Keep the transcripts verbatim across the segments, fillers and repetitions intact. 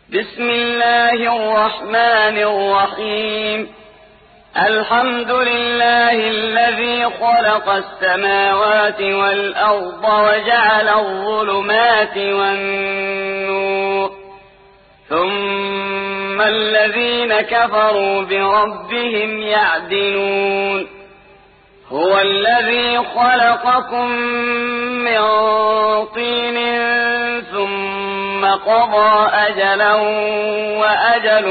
بسم الله الرحمن الرحيم الحمد لله الذي خلق السماوات والأرض وجعل الظلمات والنور ثم الذين كفروا بربهم يعدلون هو الذي خلقكم من طين ثم قضى أجلا وأجل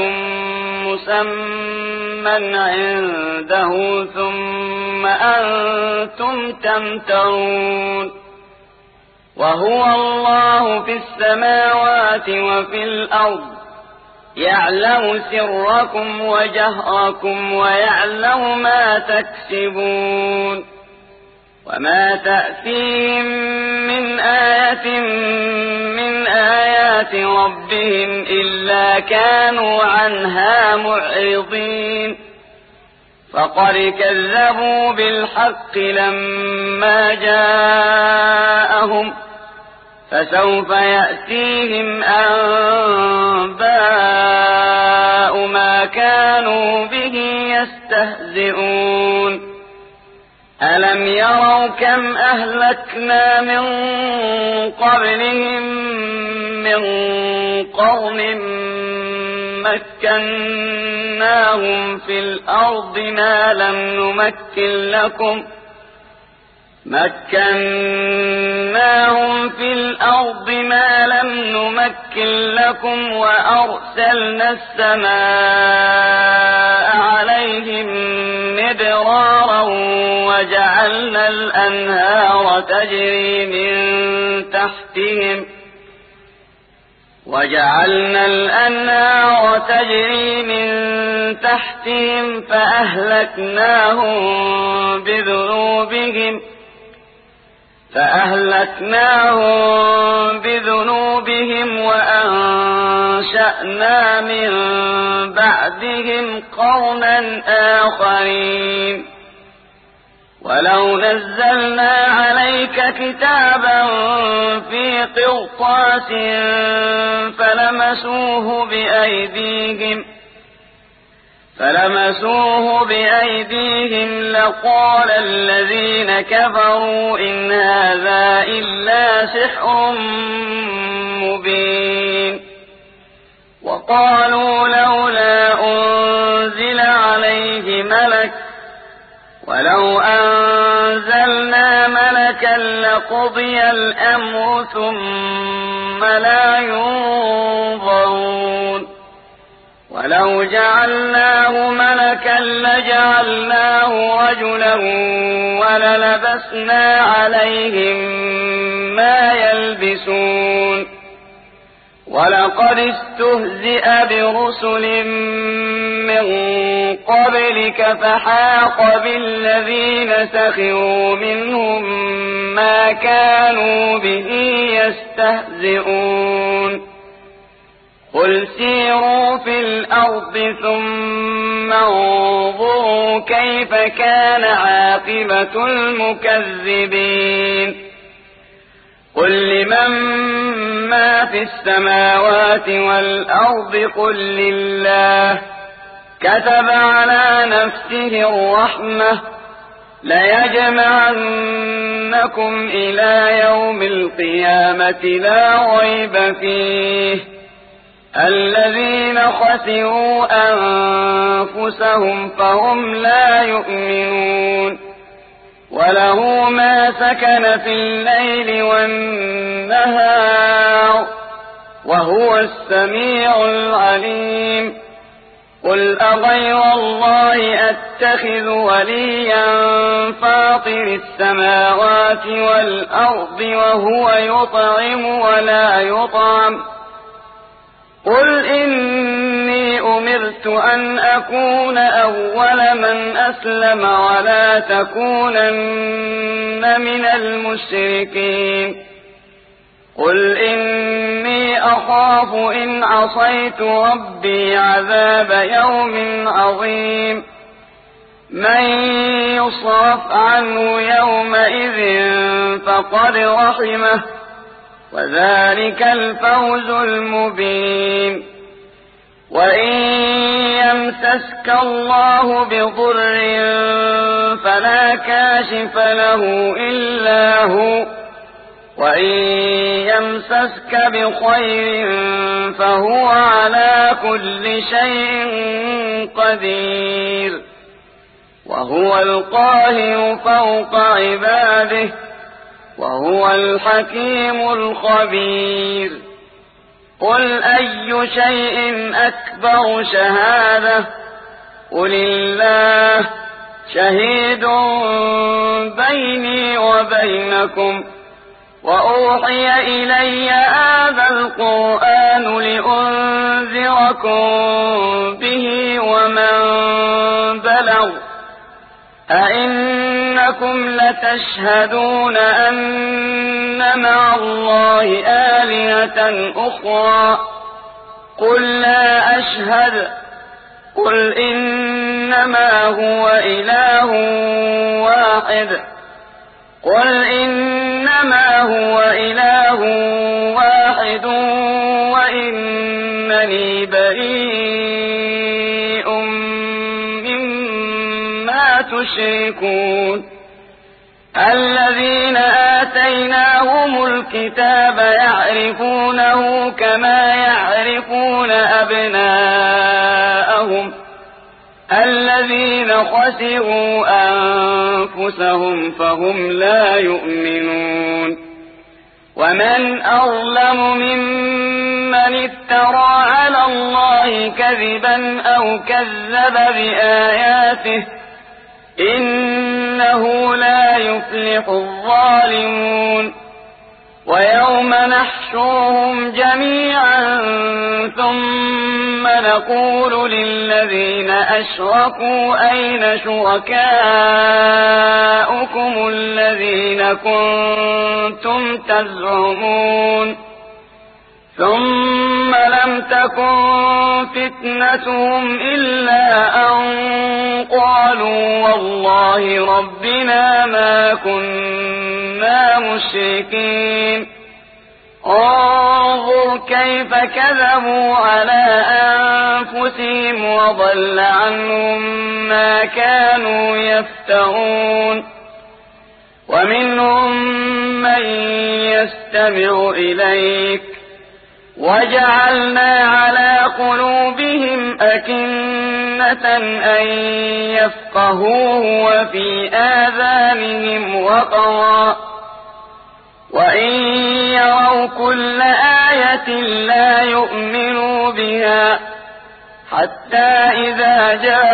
مسمى عنده ثم أنتم تمترون وهو الله في السماوات وفي الأرض يعلم سركم وجهركم ويعلم ما تكسبون وما تأتيهم من آية من آيات ربهم إلا كانوا عنها معرضين فقد كذبوا بالحق لما جاءهم فسوف يأتيهم أنباء ما كانوا به يستهزئون ألم يروا كم أهلكنا من قبلهم من قرن مكناهم في الأرض ما لم نمكن لكم مكناهم في الأرض ما لم نمكن لكم وأرسلنا السماء عليهم مدرارا وجعلنا الأنهار تجري من تحتهم وجعلنا الأنهار تجري من تحتهم فأهلكناهم بذنوبهم فأهلكناهم بذنوبهم وأنشأنا من بعدهم قرنا آخرين ولو نزلنا عليك كتابا في قرطاس فلمسوه بأيديهم فلمسوه بأيديهم لقال الذين كفروا إن هذا إلا سحر مبين وقالوا لولا أنزل عليه ملك ولو أنزلنا ملكا لقضي الأمر ثم لا ينظرون ولو جعلناه ملكا لجعلناه رجلا وللبسنا عليهم ما يلبسون ولقد استهزئ برسل من قبلك فحاق بالذين سخروا منهم ما كانوا به يستهزئون قل سيروا في الأرض ثم انظروا كيف كان عاقبة المكذبين قل لمن ما في السماوات والأرض قل لله كتب على نفسه الرحمة ليجمعنكم إلى يوم القيامة لا ريب فيه الذين خسروا أنفسهم فهم لا يؤمنون وله ما سكن في الليل والنهار وهو السميع العليم قل أغير الله أتخذ وليا فاطر السماوات والأرض وهو يطعم ولا يطعم قل إني أمرت أن أكون أول من أسلم ولا تكونن من المشركين قل إني أخاف إن عصيت ربي عذاب يوم عظيم من يصرف عنه يومئذ فقد رحمه وذلك الفوز المبين وإن يمسسك الله بضر فلا كاشف له إلا هو، وإن يمسسك بخير فهو على كل شيء قدير، وهو القاهر فوق عباده، وهو الحكيم الخبير. قل أي شيء أكبر شهادة؟ قل الله شهيد بيني وبينكم. وأوحي إلي هذا القرآن لأنذركم به ومن بلغ. أئنكم لتشهدون أن مع الله آلهة أخرى؟ قل لا أشهد. قل إنما هو إله واحد. قل إنما هو إله واحد وإنني بريء مما تشركون. الذين آتيناهم الكتاب يعرفونه كما يعرفون أبناءهم الذين خسروا أنفسهم فهم لا يؤمنون. ومن أظلم ممن افترى على الله كذبا أو كذب بآياته إنه لا يفلح الظالمون. ويوم نحشرهم جميعا ثم نقول للذين أشركوا أين شركاؤكم الذين كنتم تزعمون ثم لم تكن فتنتهم إلا أن قالوا والله ربنا ما كنا مشركين. انظر كيف كذبوا على أنفسهم وضل عنهم ما كانوا يفترون. ومنهم من يستمع إليك وجعلنا على قلوبهم أكنة أن يفقهوه وفي آذانهم وقرا وإن يروا كل آية لا يؤمنوا بها حتى إذا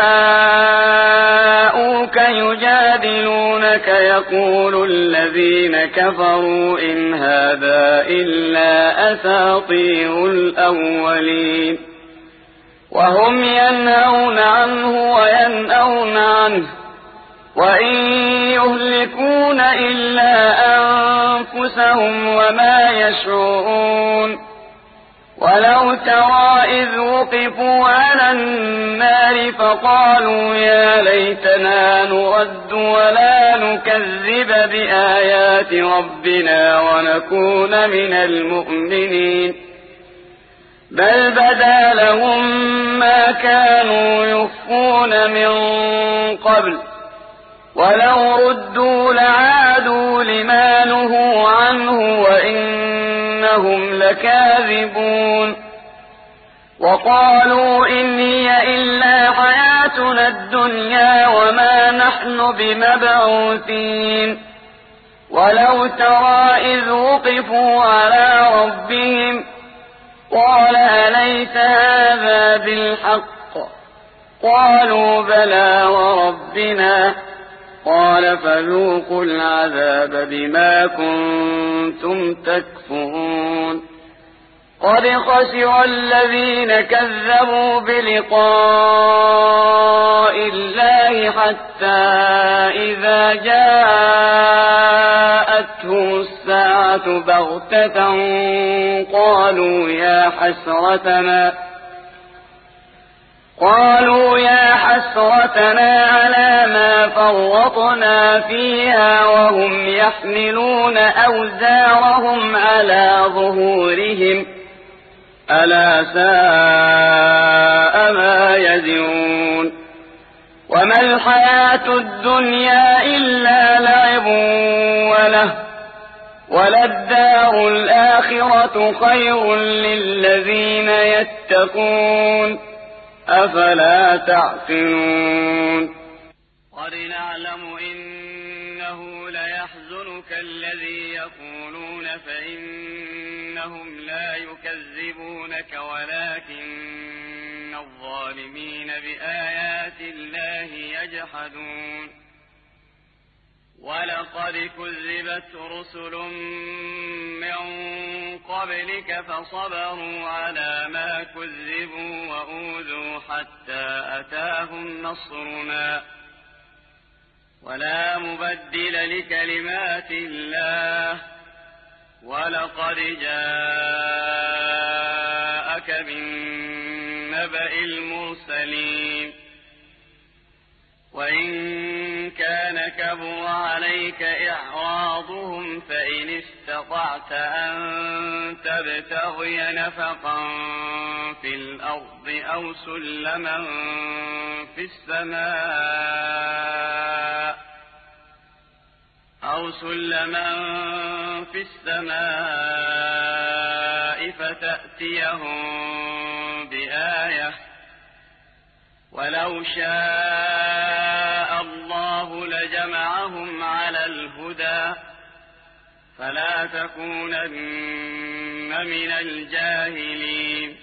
جاءوك يجادلونك يقول الذين كفروا إن هذا إلا أساطير الأولين. وهم ينهون عنه وينأون عنه وإن يهلكون إلا أنفسهم وما يشعرون. ولو ترى إذ وقفوا على النار فقالوا يا ليتنا نرد ولا نكذب بآيات ربنا ونكون من المؤمنين بل بدا لهم ما كانوا يخفون من قبل ولو ردوا لعادوا لما نهوا عنه وإنهم لكاذبون. وقالوا إن هي إلا حياتنا الدنيا وما نحن بمبعوثين. ولو ترى إذ وقفوا على ربهم قال أليس هذا بالحق؟ قالوا بلى وربنا. قال فذوقوا العذاب بما كنتم تكفرون. قد خسر الذين كذبوا بلقاء الله حتى إذا جاءتهم الساعة بغتة قالوا يا حسرتنا قالوا يا حسرتنا على ما فرطنا فيها وهم يحملون أوزارهم على ظهورهم ألا ساء ما يزرون وما الحياة الدنيا إلا لعب وله وللدار الآخرة خير للذين يتقون أفلا تعقلون قد نعلم إنه ليحزنك الذي يقولون فإنهم لا يكذبونك ولكن الظالمين بآيات الله يجحدون ولقد كذبت رسل من قبلك فصبروا على ما كذبوا وأوذوا حتى أتاهم نصرنا ولا مبدل لكلمات الله ولقد جاءك من نبأ المرسلين وإن كان كبر عليك إعراضهم فإن استطعت أن تبتغي نفقا في الأرض أو سلما في السماء أو سلما في السماء فتأتيهم بآية ولو شاء الله لجمعهم على الهدى فلا تكونن من الجاهلين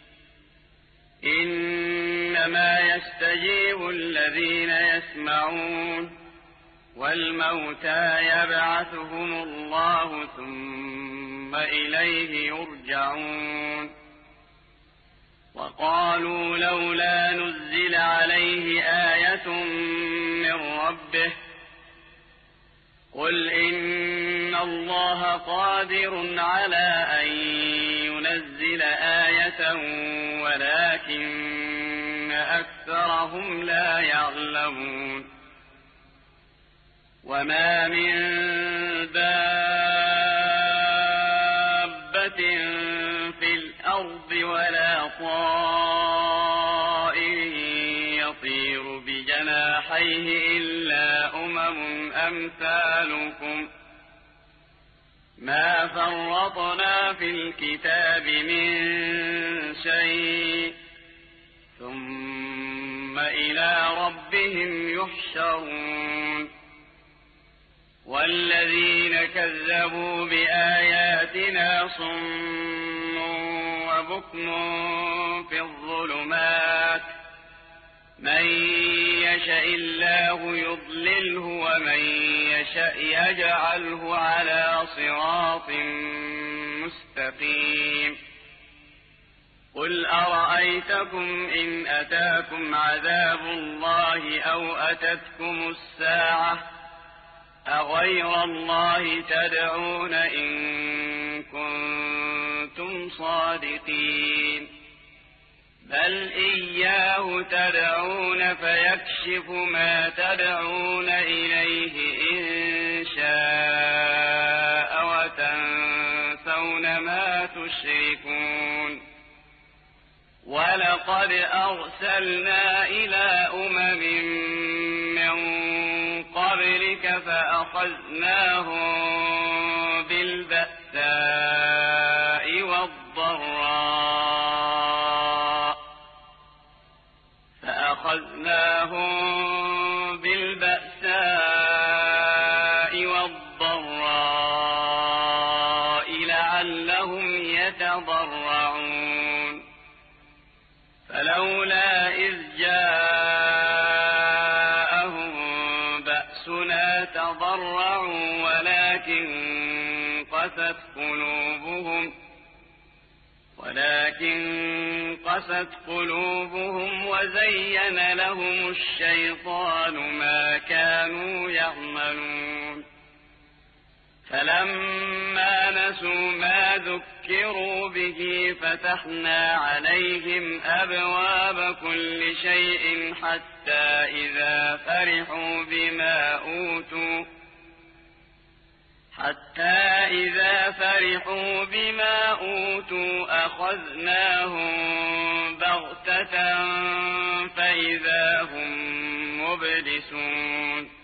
إنما يستجيب الذين يسمعون والموتى يبعثهم الله ثم إليه يرجعون وقالوا لولا نزل عليه آية من ربه قل إن الله قادر على أن ينزل آية ولكن أكثرهم لا يعلمون وما من دابة في الأرض ولا طائر يطير بجناحيه إلا أمم أمثالكم ما فرطنا في الكتاب من شيء ثم إلى ربهم يحشرون والذين كذبوا بآياتنا صم وبكم في الظلمات من يشاء الله يضلله ومن يشاء يجعله على صراط مستقيم قل أرأيتكم إن أتاكم عذاب الله أو أتتكم الساعة أغير الله تدعون إن كنتم صادقين بل إياه تدعون فيكشف ما تدعون إليه إن شاء وتنسون ما تشركون ولقد أرسلنا إلى أمم من قبلك فأخذناهم بالبأساء والضراء فأخذناهم بالبأساء والضراء لعلهم يتضرعون فلولا إذ جاءهم بأسنا تضرعوا ولكن قست قلوبهم ولكن قست قلوبهم وزين لهم الشيطان ما كانوا يعملون فلما نسوا ما ذكروا به فتحنا عليهم أبواب كل شيء حتى إذا فرحوا بما أوتوا حتى إذا فرحوا بما أوتوا أخذناهم بغتة فإذا هم مبلسون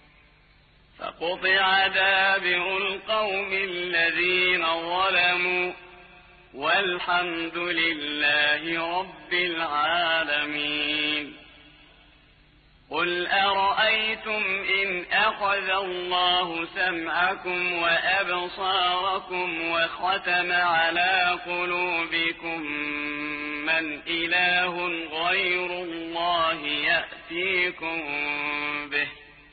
فقطع دابر القوم الذين ظلموا والحمد لله رب العالمين. قل أرأيتم إن أخذ الله سمعكم وأبصاركم وختم على قلوبكم من إله غير الله يأتيكم به؟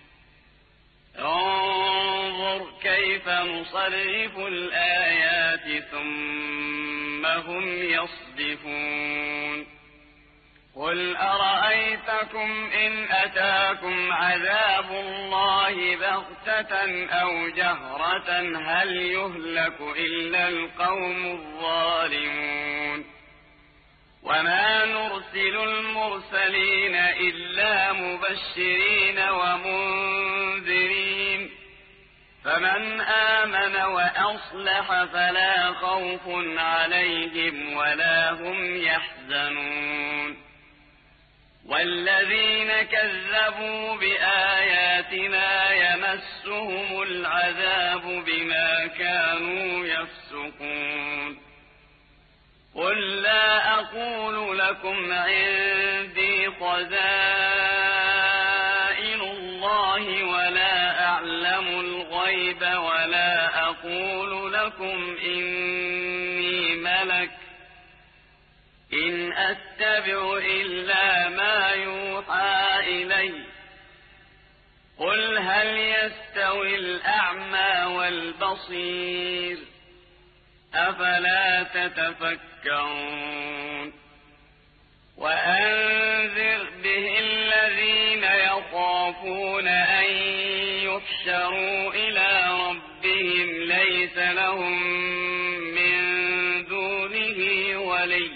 انظر كيف نصرف الآيات ثم هم يصدفون. قل أرأيتكم إن أتاكم عذاب الله بغتة أو جهرة هل يهلك إلا القوم الظالمون؟ وما نرسل المرسلين إلا مبشرين ومنذرين فمن آمن وأصلح فلا خوف عليهم ولا هم يحزنون. والذين كذبوا بآياتنا يمسهم العذاب بما كانوا يفسقون. قل لا أقول لكم عندي خزائن الله ولا أعلم الغيب ولا أقول لكم إني ملك إن أتبع إلا ما يوحى إلي. قل هل يستوي الأعمى والبصير أفلا تتفكرون. وأنذر به الذين يخافون أن يحشروا إلى ربهم ليس لهم من دونه ولي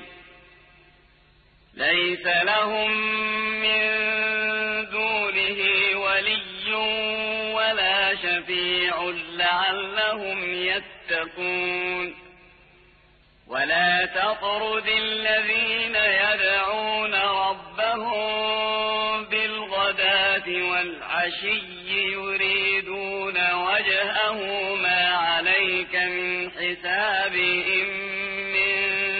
ليس لهم من دونه ولي ولا شفيع لعلهم يتقون. ولا تطرد الذين يدعون ربهم بالغداة والعشي يريدون وجهه ما عليك من حسابهم من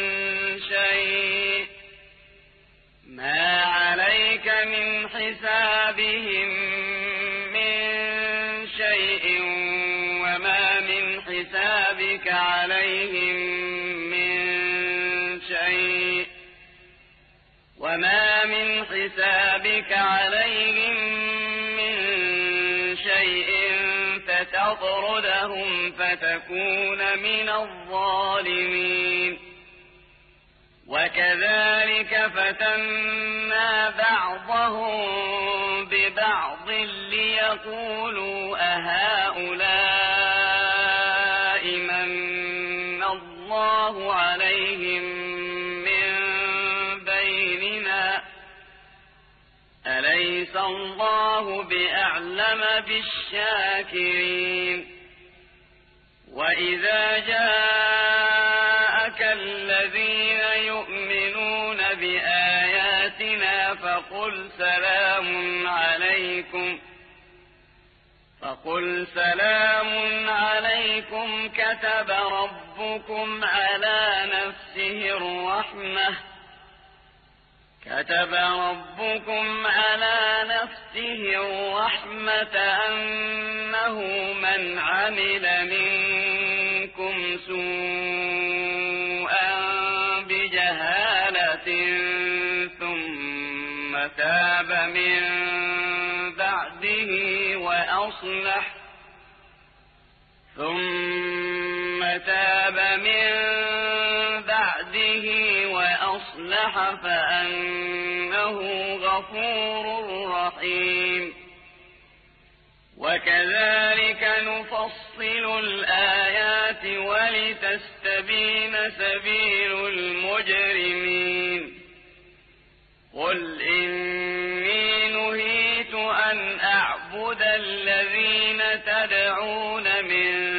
شيء ما عليك من حسابهم من شيء وما من حسابك عليهم وما من حسابك عليهم من شيء فتطردهم فتكون من الظالمين. وكذلك فتنا بعضهم ببعض ليقولوا أهؤلاء من الله عليهم أليس الله بأعلم بالشاكرين. وإذا جاءك الذين يؤمنون بآياتنا فقل سلام عليكم فقل سلام عليكم كتب ربكم على نفسه الرحمة كتب ربكم على نفسه الرحمة أنه من عمل منكم سوءا بجهالة ثم تاب من بعده وأصلح ثم تاب من بعده وأصلح فأنه غفور رحيم. وكذلك نفصل الآيات ولتستبين سبيل المجرمين. قل إني نهيت أن أعبد الذين تدعون من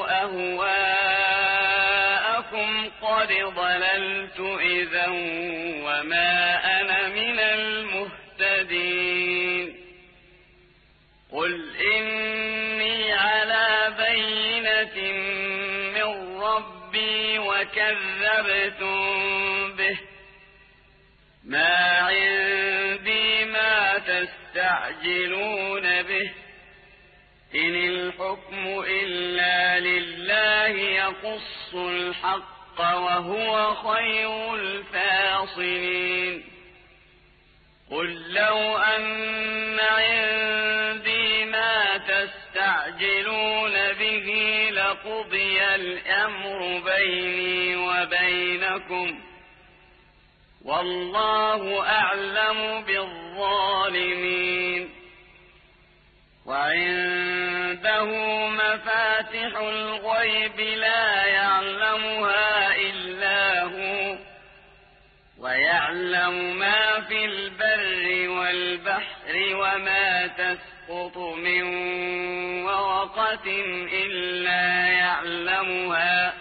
أهواءكم قد ضللت إذا وما أنا من المهتدين قل إني على بينة من ربي وكذبتم به ما عندي ما تستعجلون به إن الحكم إلا لله يقص الحق وهو خير الفاصلين قل لو أن عندي ما تستعجلون به لقضي الأمر بيني وبينكم والله أعلم بالظالمين وعنده مفاتح الغيب لا يعلمها إلا هو ويعلم ما في البر والبحر وما تسقط من ورقة إلا يعلمها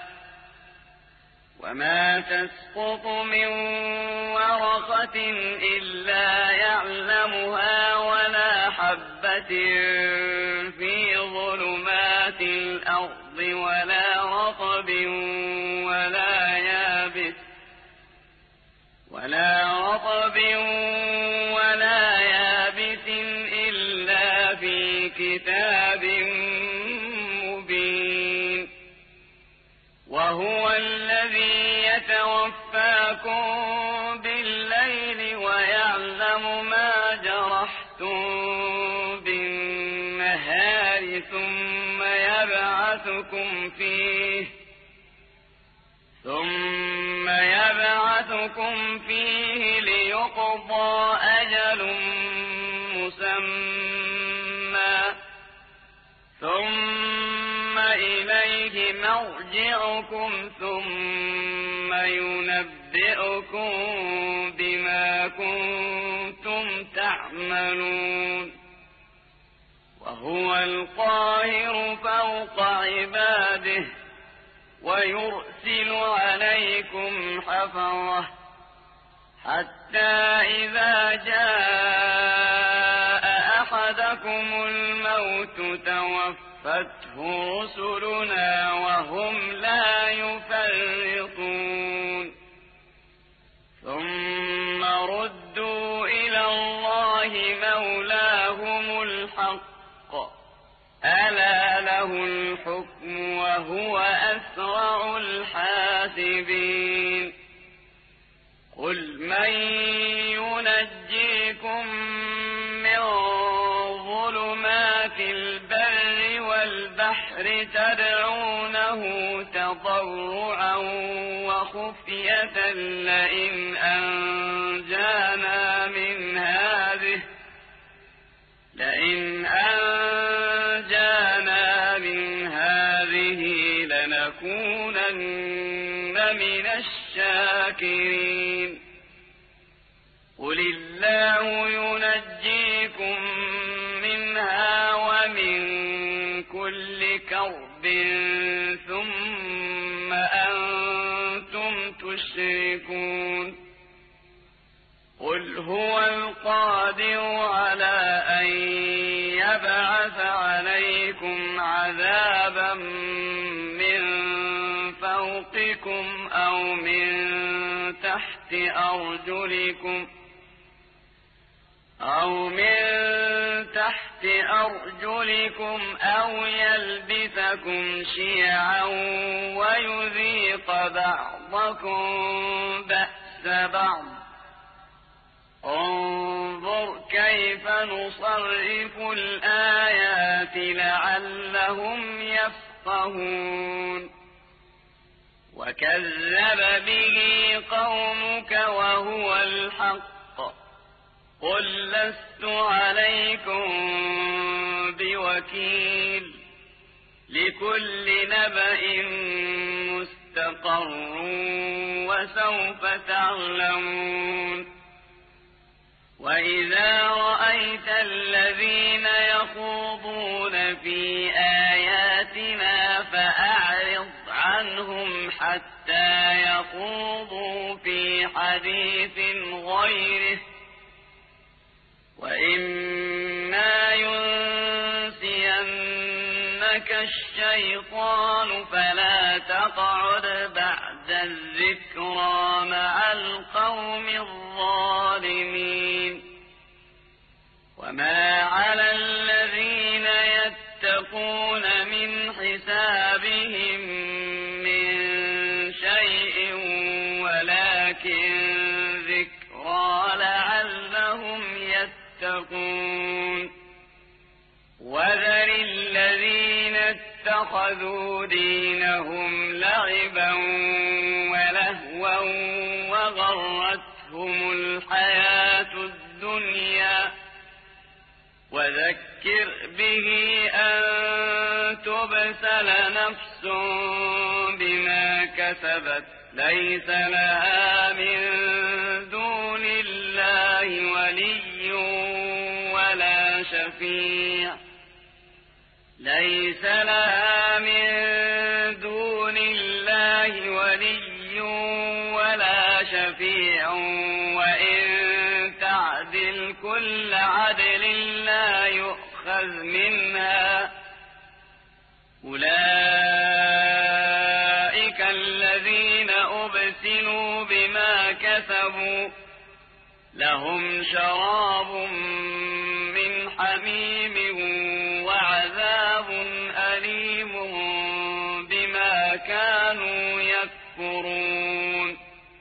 وما تسقط من ورقة إلا يعلمها ولا حبة في ظلمات الأرض ولا رطب ولا يابس ولا رطب ولا يابس إلا في كتاب مبين وهو الذي يتوفاكم بالليل ويعلم ما جرحتم بالنهار ثم يبعثكم فيه ثم يبعثكم فيه ليقضى أجل مسمى ثم إليه مرجعكم ثم ينبئكم بما كنتم تعملون وهو القاهر فوق عباده ويرسل عليكم حفظة حتى إذا جاء أحدكم الموت توفته رسلنا وهم لا يفرطون ثم ردوا إلى الله مولاهم الحق ألا له الحكم وهو أسرع الحاسبين قل من ينجيكم من ظلمات البر والبحر تدعونه تضرعا وخفية لئن أنجانا من هذه لئن أنجانا من هذه لنكونن من الشاكرين قل الله ينجيكم منها ومن كل كرب ثم أنتم تشركون قل هو القادر على أن يبعث عليكم عذابا من فوقكم أو من تحت أرجلكم أو من تحت أرجلكم أو يلبسكم شيعا ويذيق بعضكم بأس بعض انظر كيف نصرف الآيات لعلهم يفقهون وكذب به قومك وهو الحق قل لست عليكم بوكيل لكل نبأ مستقر وسوف تعلمون وإذا رأيت الذين يخوضون في آياتنا فأعلم حتى يخوضوا في حديث غيره، وإما ينسينك الشيطان فلا تقعد بعد الذكرى مع القوم الظالمين. وما على الذين يتقون من حسابهم من شيء ولكن ذكرى لعلهم يتقون. وذر الذين اتخذوا دينهم لعبا ولهوا وغرتهم الحياة الدنيا، وذكر به أن تبسل نفس بما كسبت ليس لها من دون الله ولي ولا شفيع ليس لها من دون الله ولي ولا شفيع وإن تعدل كل عدل لا يؤخذ منها. أولئك الذين أبسلوا بما كسبوا لهم شراب من حميم وعذاب أليم بما كانوا يكفرون.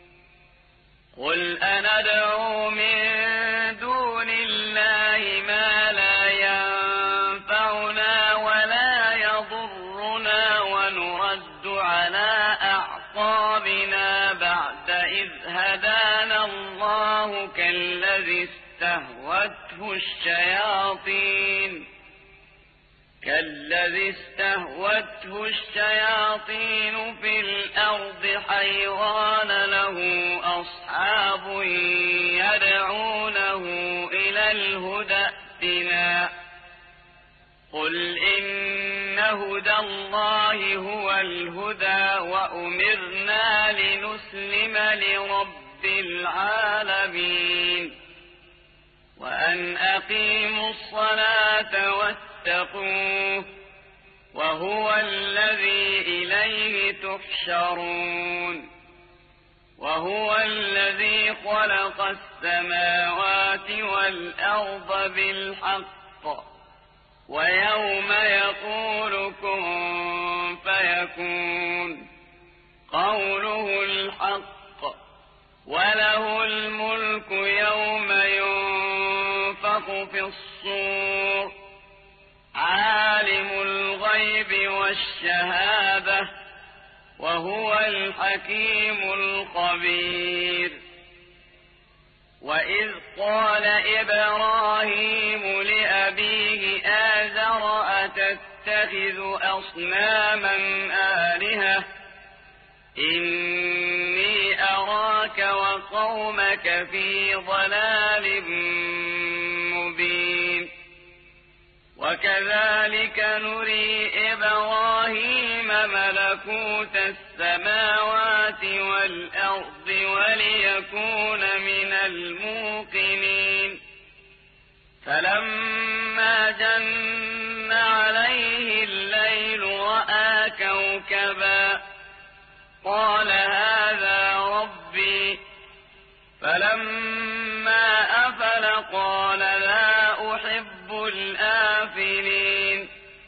قل أندعو من دون الله ما لا ينفعنا ولا يضرنا ونرد على أعقابنا بعد إذ هدانا الله كالذي استهوته الشياطين كالذي استهوته الشياطين في الأرض حيران له أصحاب يدعونه إلى الهدى ائتنا. قل إن هدى الله هو الهدى وأمرنا لنسلم لرب العالمين وأن أقيموا الصلاة واتقوه وهو الذي إليه تحشرون. وهو الذي خلق السماوات والأرض بالحق ويوم يقول كن فيكون قوله الحق وله الملك يوم ينفخ في الصور عالم الغيب والشهادة وهو الحكيم الخبير. وإذ قال إبراهيم لأبيه آزر أتتخذ أصناما آلهة إني أراك وقومك في ضلال مبين. وكذلك نري إبراهيم ملكوت السماوات والأرض وليكون من الموقنين. فلما جن عليه الليل رأى كوكبا قال هذا ربي. فلما أفل قال لا أحب الآفلين.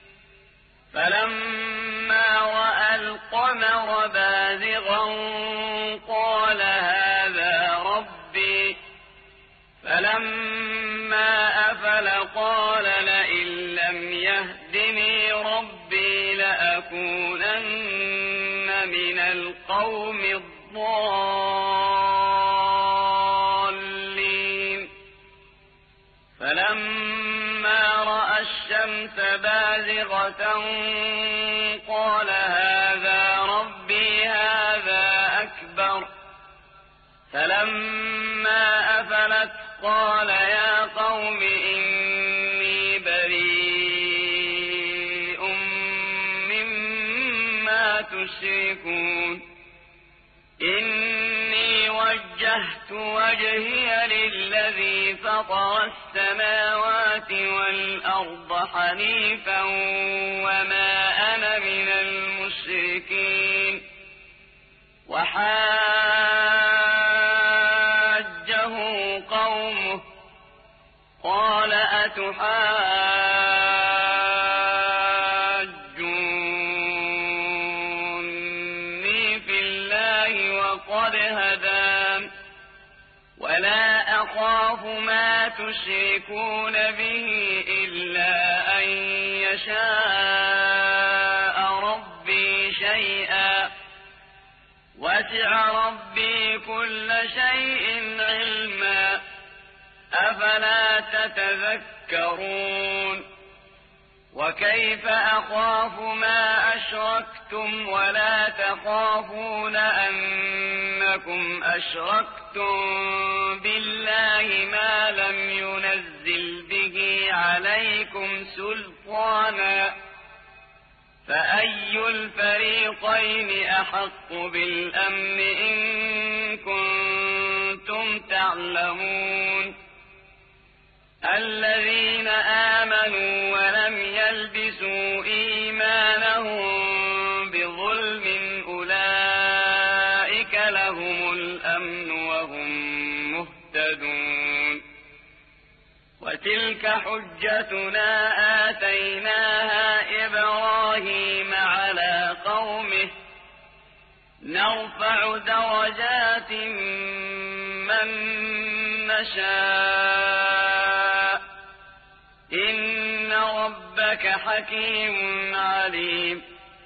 فلما رأى القمر بازغا قال هذا ربي. فلما أفل قال لئن لم يهدني ربي لأكونن من القوم الضالين. فلما رأى الشمس بازغة قال هذا ربي هذا أكبر. فلما أفلت قال يا قوم إني بريء مما تشركون إني وجهت وجهي للذي فطر السماوات والأرض حنيفا وما أنا من المشركين وحاجه قومه قال أتحاجوني في الله وقد هدان ولا أخاف ما تشركون به إلا أن يشاء ربي شيئا وسع ربي كل شيء علما أفلا تتذكرون وكيف أخاف ما أشركتم ولا تخافون أنكم أشركتم بالله ما لم ينزل به عليكم سلطانا فأي الفريقين أحق بالأمن إن كنتم تعلمون الذين آمنوا ولم يلبسوا إيمانهم بظلم أولئك لهم الأمن وهم مهتدون وتلك حجتنا آتيناها إبراهيم على قومه نرفع درجات من نشاء إن ربك حكيم عليم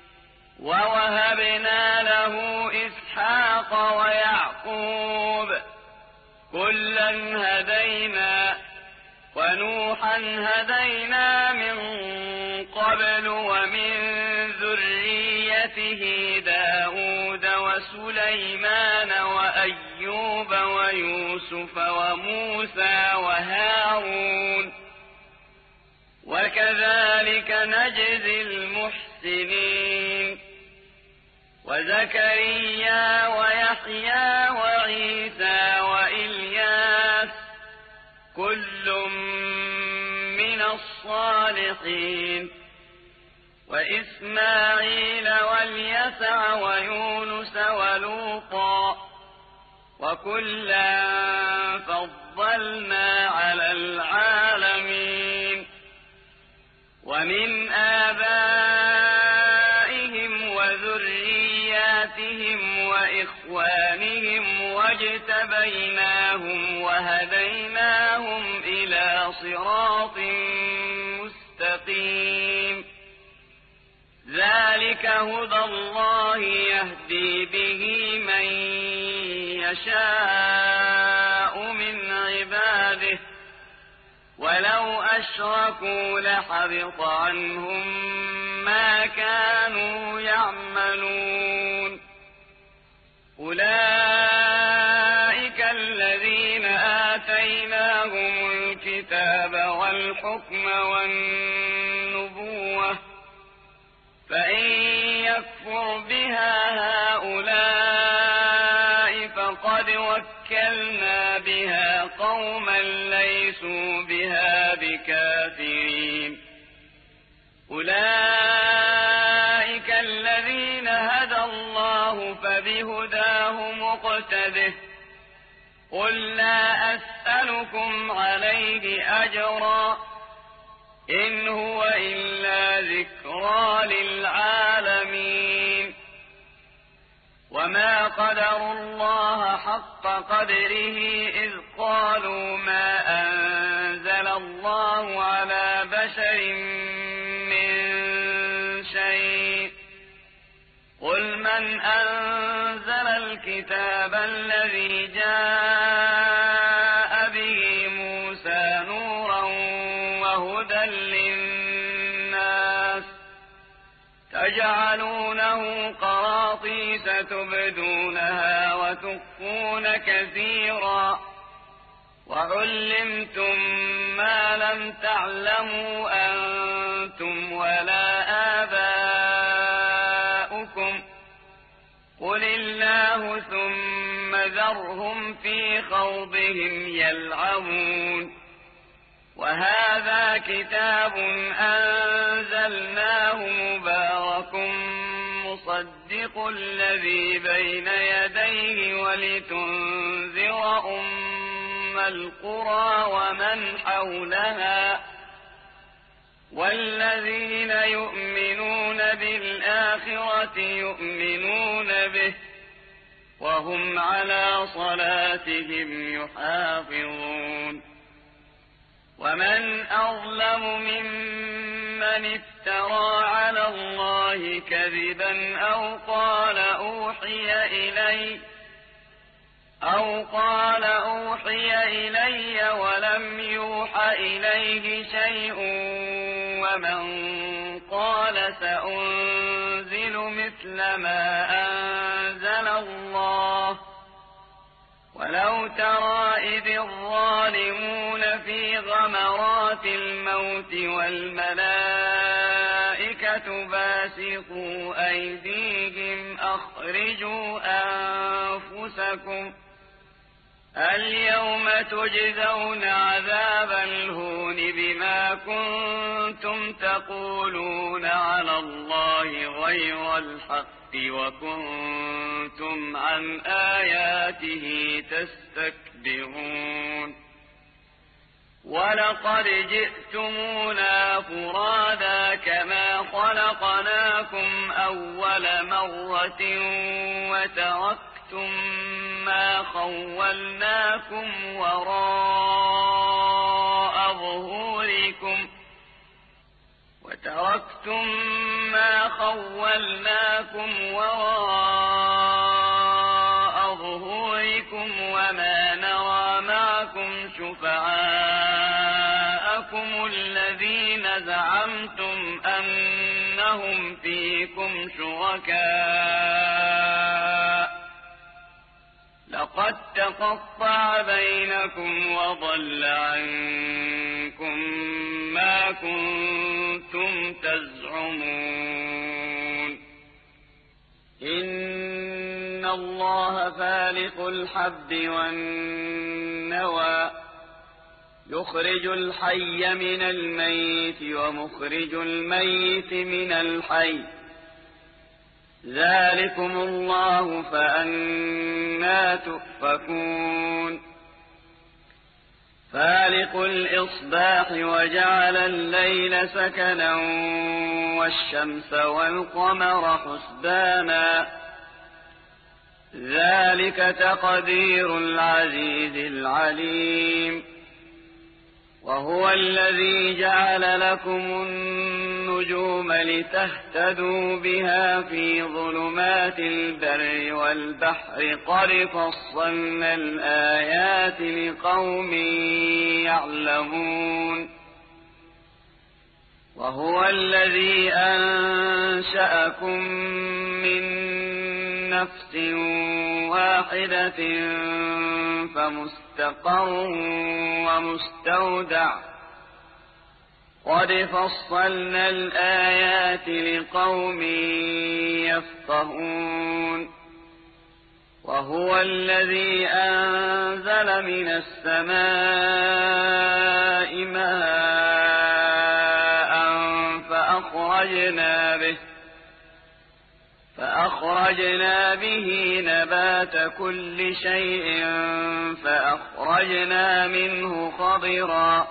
ووهبنا له إسحاق ويعقوب كلا هدينا ونوحا هدينا من قبل ومن ذريته داود وسليمان وأيوب ويوسف وموسى وهارون وكذلك نجزي المحسنين وزكريا ويحيى وعيسى وإلياس كل من الصالحين وإسماعيل واليسع ويونس ولوطا وكلا فضلنا على العالمين ومن آبائهم وذرياتهم وإخوانهم واجتبيناهم وهديناهم إلى صراط مستقيم ذلك هدى الله يهدي به من يشاء من عباده ولو أشركوا لحبط عنهم ما كانوا يعملون أولئك الذين آتيناهم الكتاب والحكم والنبوة فإن يكفر بها هؤلاء فقد وكلنا بها قوما ليسوا بها بكافرين أولئك الذين هدى الله فبهداه مقتده قل لا أسألكم عليه أجرا إن هو إلا ذكرى للعالمين وما قدروا الله حق قدره إذ قالوا ما أنزل الله على بشر من شيء قل من أنزل الكتاب الذي جاء به موسى نورا وهدى للناس تجعلونه قراطيس تبدونها وتخفون كثيرا وعلمتم ما لم تعلموا أنتم ولا آباؤكم قل الله ثم ذرهم في خوضهم يلعبون وهذا كتاب أنزلناه مبارك مصدق الذي بين يديه ولتنذر أم القرى ومن حولها والذين يؤمنون بالآخرة يؤمنون به وهم على صلاتهم يحافظون ومن أظلم ممن افترى على الله كذبا أو قال أوحي إلي أو قال أوحي إلي ولم يوحى إليه شيء ومن قال سأنزل مثل ما أنزل الله ولو ترى إذ الظالمون في غمرات الموت والملائكة باسطوا أيديهم أخرجوا أنفسكم اليوم تجزون عذاب الهون بما كنتم تقولون على الله غير الحق وكنتم عن آياته تستكبرون ولقد جئتمونا فرادا كما خلقناكم أول مرة وتركتم ما خولناكم وراء ظهوركم وتركتم ما خولناكم وراء ظهوركم وما نرى معكم شفعاءكم الذين زعمتم أنهم فيكم شركاء لقد تقطع بينكم وضل عنكم ما كنتم تزعمون إن الله فالق الحب والنوى يخرج الحي من الميت ومخرج الميت من الحي ذلكم الله فأنى تؤفكون فالق الإصباح وجعل الليل سكنا والشمس والقمر حسبانا ذلك تقدير العزيز العليم وهو الذي جعل لكم النجوم لتهتدوا بها في ظلمات البر والبحر قد فصلنا الآيات لقوم يعلمون وهو الذي أنشأكم من نفس واحدة فمستقر ومستودع قد فصلنا الآيات لقوم يفقهون وهو الذي أنزل من السماء ماء فأخرجنا به فأخرجنا به نبات كل شيء فأخرجنا منه خضرا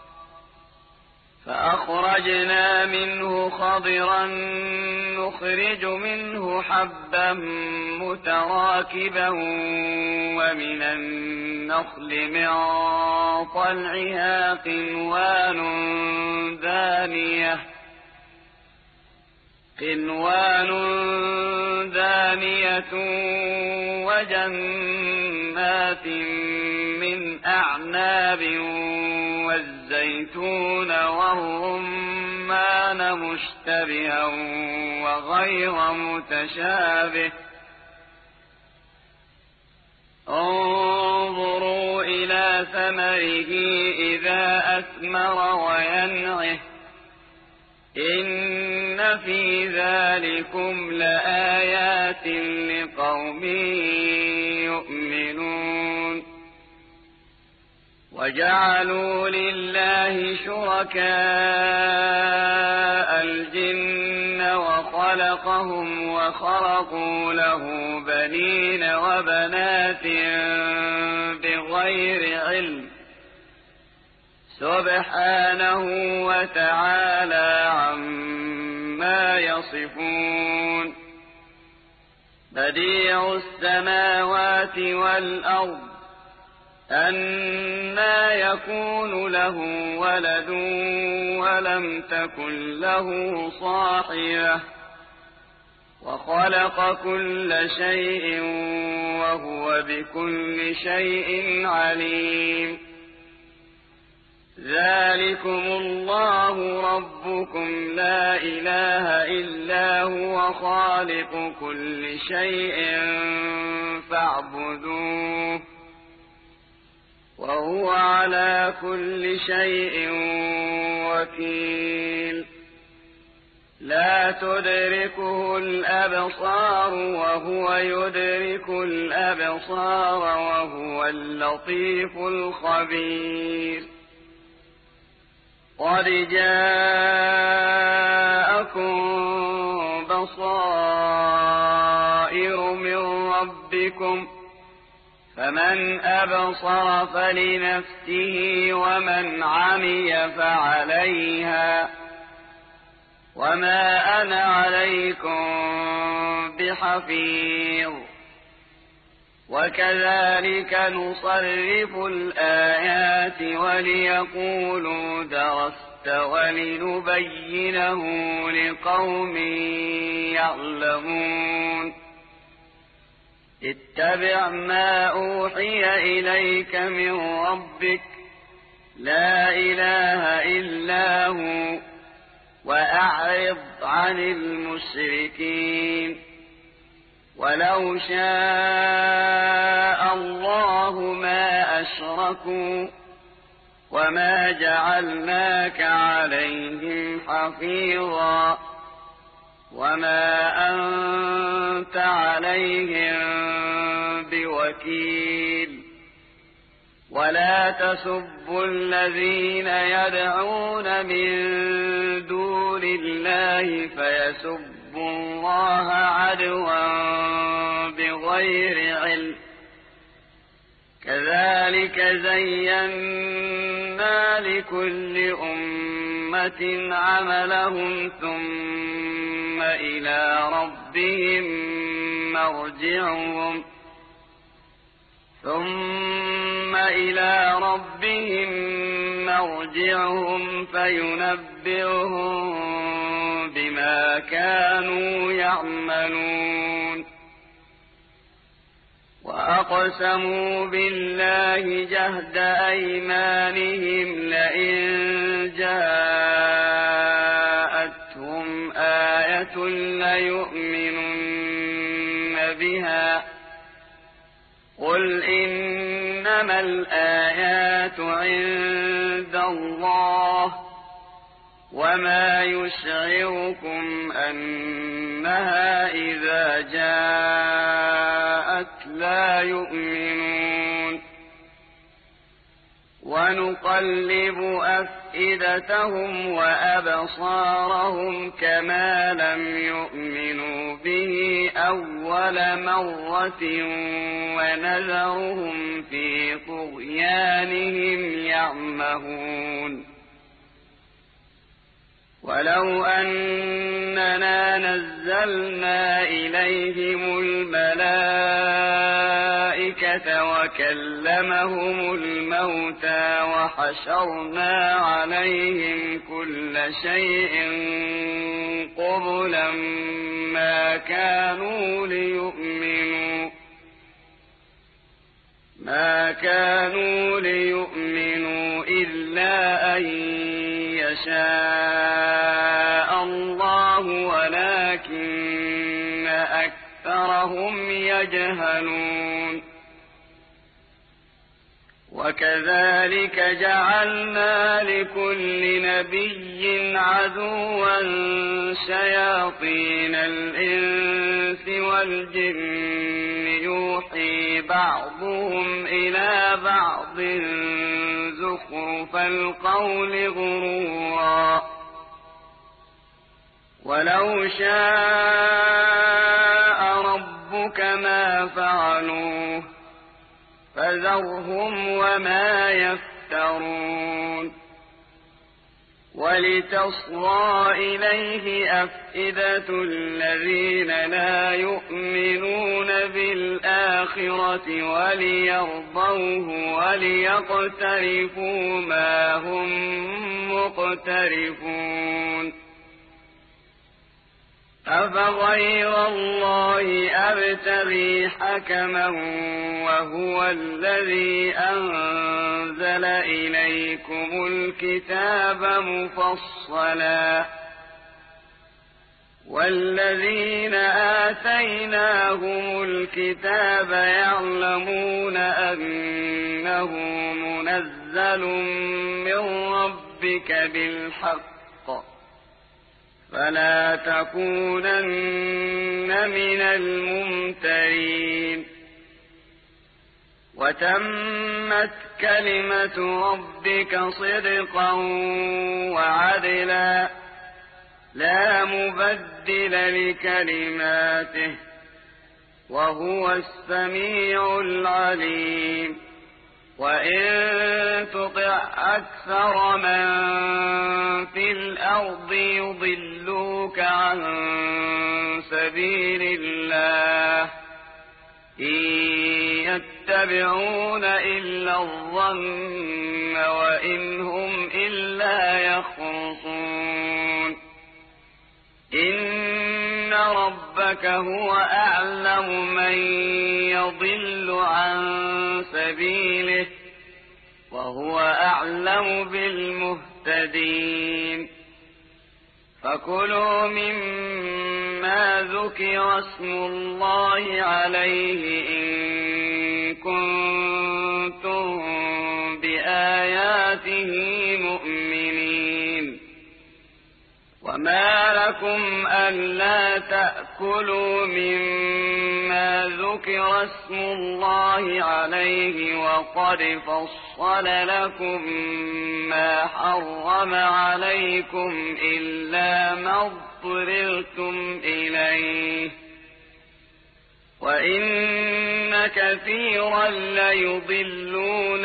فأخرجنا منه خضرا نخرج منه حبا متراكبا ومن النخل من طلعها قنوان دانية قنوان دانية وجنات من أعناب والزيتون والرمان مشتبها وغير متشابه انظروا إلى ثمره إذا أثمر وينعه إن في ذلكم لآيات لقوم يؤمنون وجعلوا لله شركاء الجن وخلقهم وخرقوا له بنين وبنات بغير علم سبحانه وتعالى عما يصفون بديع السماوات والأرض أنى يكون له ولد ولم تكن له صاحبة وخلق كل شيء وهو بكل شيء عليم ذلكم الله ربكم لا إله إلا هو خالق كل شيء فاعبدوه وهو على كل شيء وكيل لا تدركه الأبصار وهو يدرك الأبصار وهو اللطيف الخبير قد جاءكم بصائر من ربكم فمن أبصر فلنفسه ومن عمي فعليها وما أنا عليكم بحفيظ وكذلك نصرف الآيات وليقولوا درست ولنبينه لقوم يعلمون اتبع ما أوحي إليك من ربك لا إله إلا هو وأعرض عن المشركين ولو شاء الله ما أشركوا وما جعلناك عليهم حفيظا وما أنت عليهم بوكيل ولا تسبوا الذين يدعون من دون الله فيسبوا الله عدوا بغير علم كذلك زينا لكل أمة عملهم ثم إلى ربهم مرجعهم ثم إلى ربهم مرجعهم فينبئهم بما كانوا يعملون وأقسموا بالله جهد أيمانهم لئن جاءتهم آية ليؤمنن بها قل إنما الآيات عند الله وما يشعركم أنها إذا جاءت لا يؤمنون ونقلب أفئدتهم وأبصارهم كما لم يؤمنوا به أول مرة ونذرهم في طغيانهم يعمهون ولو أننا نزلنا إليهم الملائكة وكلمهم الموتى وحشرنا عليهم كل شيء قبلا ما كانوا ليؤمنوا ما كانوا ليؤمنوا إلا أن يشاء الله ولكن أكثرهم يجهلون وكذلك جعلنا لكل نبي عدوا شياطين الإنس والجن يوحي بعضهم إلى بعض زخرف القول غرورا ولو شاء ربك ما فعلوه فذرهم وما يفترون ولتصغى إليه أفئدة الذين لا يؤمنون بالآخرة وليرضوه وليقترفوا ما هم مقترفون أفغير الله أبتغي حكما وهو الذي أنزل إليكم الكتاب مفصلا والذين آتيناهم الكتاب يعلمون أنه منزل من ربك بالحق فلا تكونن من الممترين وتمت كلمة ربك صدقا وعدلا لا مبدل لكلماته وهو السميع العليم وإن تطع أكثر من في الأرض يضلوك عن سبيل الله إن يتبعون إلا الظن وإن هم إلا يخرصون إن ربك هو أعلم من يضل عن سبيله وهو أعلم بالمهتدين فكلوا مما ذكر اسم الله عليه إن كنتم بآياته مؤمنين وما لكم ألا تأكلوا مما ذكر اسم الله عليه وقد فصل لكم ما حرم عليكم إلا ما اضطررتم إليه وإن كثيرا ليضلون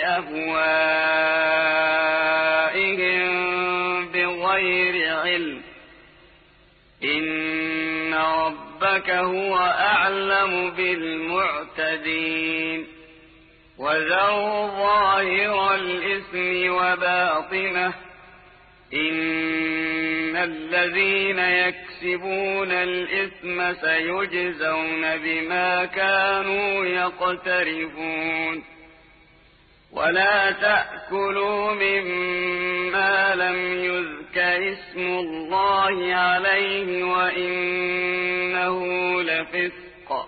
بأهوائهم بغير علم إن ربك هو أعلم بالمعتدين وذروا ظاهر الإثم وباطنه إن الذين يكسبون الإثم سيجزون بما كانوا يقترفون ولا تأكلوا مما لم يذكر اسم الله عليه وإنه لفسق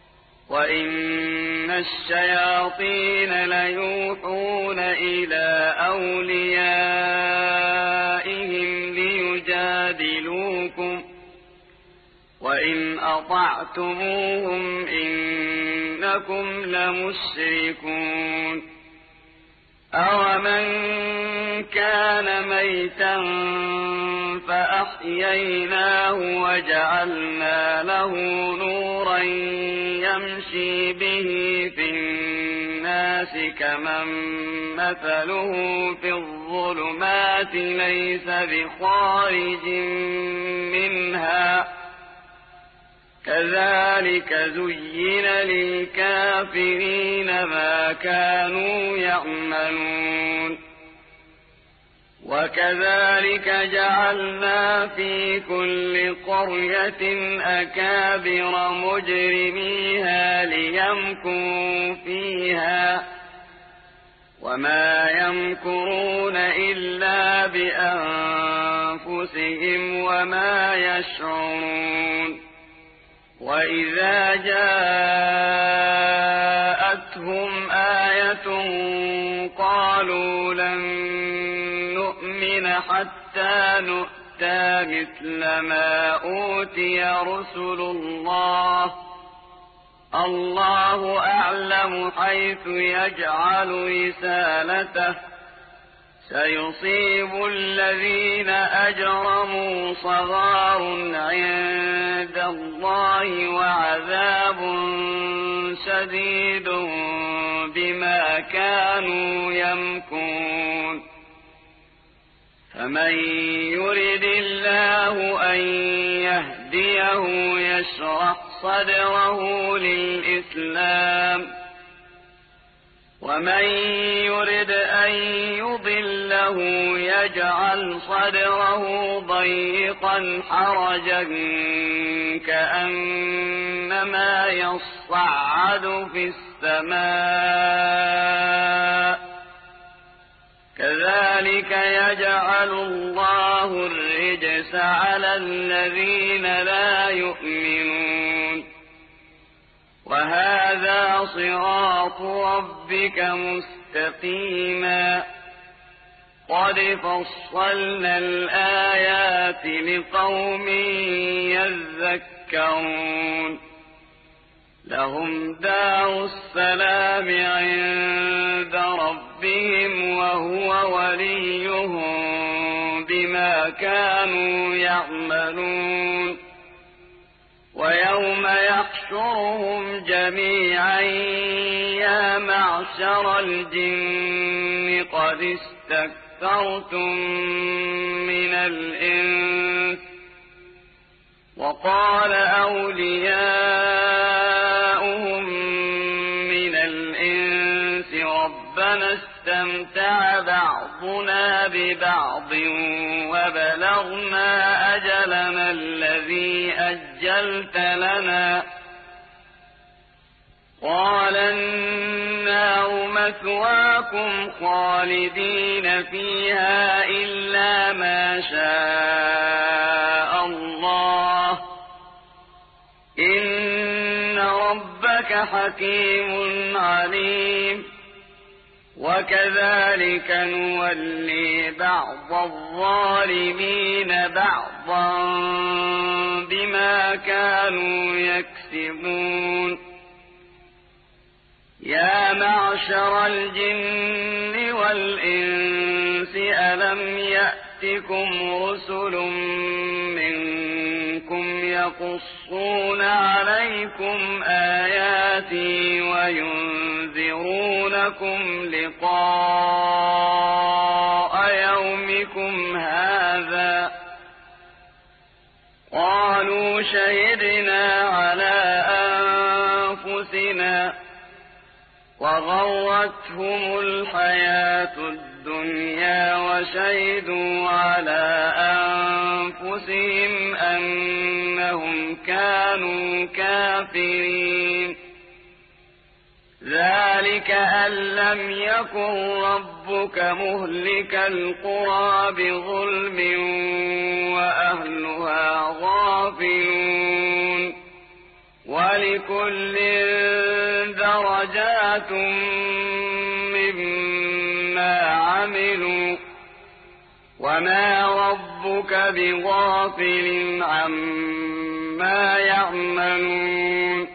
وإن الشياطين ليوحون إلى أوليائهم ليجادلوكم وإن أطعتموهم إنكم لمشركون أَوَمَنْ كَانَ مَيْتًا فَأَحْيَيْنَاهُ وَجَعَلْنَا لَهُ نُورًا يَمْشِي بِهِ فِي النَّاسِ كَمَنْ مَثَلُهُ فِي الظُّلُمَاتِ لَيْسَ بِخَارِجٍ مِنْهَا كذلك زين للكافرين ما كانوا يعملون وكذلك جعلنا في كل قرية أكابر مجرميها ليمكروا فيها وما يمكرون إلا بأنفسهم وما يشعرون وإذا جاءتهم آية آية قالوا لن نؤمن حتى نؤتى مثل ما أوتي رسل الله الله أعلم حيث يجعل رسالته سيصيب الذين أجرموا صغار عند الله وعذاب شديد بما كانوا يمكرون فمن يرد الله أن يهديه يشرح صدره للإسلام ومن يرد أن يضله يجعل صدره ضيقا حرجا كأنما يصعد في السماء كذلك يجعل الله الرجس على الذين لا يؤمنون وهذا صراط ربك مستقيما قد فصلنا الآيات لقوم يذكرون لهم دار السلام عند ربهم وهو وليهم بما كانوا يعملون ويوم يحشرهم جميعا يا معشر الجن قد استكثرتم من الإنس وقال أولياؤهم من الإنس ربنا استمتع بعضنا ببعض وبلغنا أجلنا الذي أجلت لنا قال النار مثواكم خالدين فيها إلا ما شاء الله إن ربك حكيم عليم وكذلك نولي بعض الظالمين بعضا بما كانوا يكسبون يا معشر الجن والإنس ألم يأتكم رسل منكم يقصون عليكم آياتي وينذرونكم لقاء يومكم هذا قالوا شهدنا على أنفسنا وغرتهم الحياة الدنيا وشهدوا على أنفسهم أنهم كانوا كافرين ذلك أن لم يكن ربك مهلك القرى بظلم وأهلها غافلون ولكل درجات مما عملوا وما ربك بغافل عما يعملون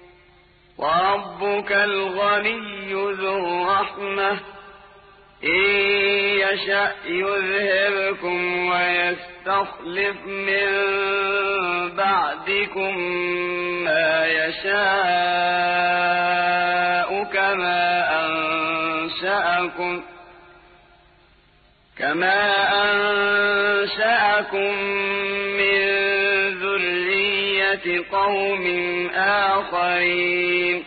وربك الغني ذو الرحمة إن يشأ يذهبكم ويستخلف من بعدكم ما يشاء كما أنشأكم كما أنشأكم من ذرية قوم آخرين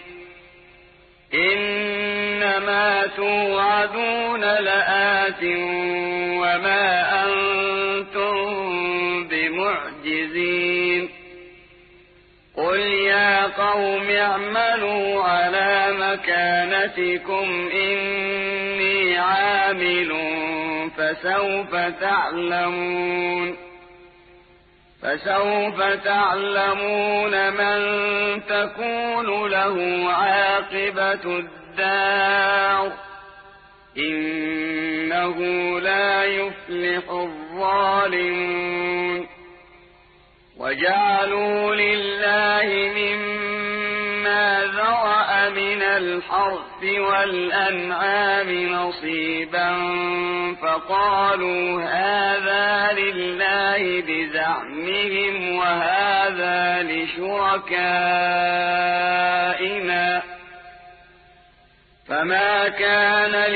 إنما توعدون لآت وما أنتم بمعجزين قل يا قوم اعملوا على مكانتكم إني عامل فسوف تعلمون فسوف تعلمون من تكون له عاقبة الدار إنه لا يفلح الظالمون وجعلوا لله مما ذرأ من الحرث والأنعام نصيبا فقالوا هذا لله بزعمهم وهذا لشركائنا فما كان